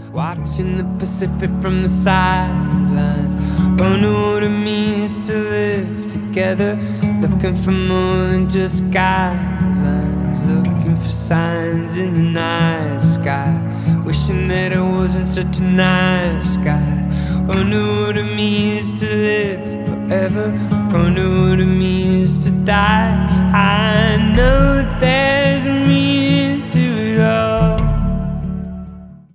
watching the Pacific from the sidelines. Wonder what it means to live together, looking for more than just guidelines, looking for signs in the night sky, wishing that it wasn't such a nice guy. Wonder what it means to live forever, wonder what it means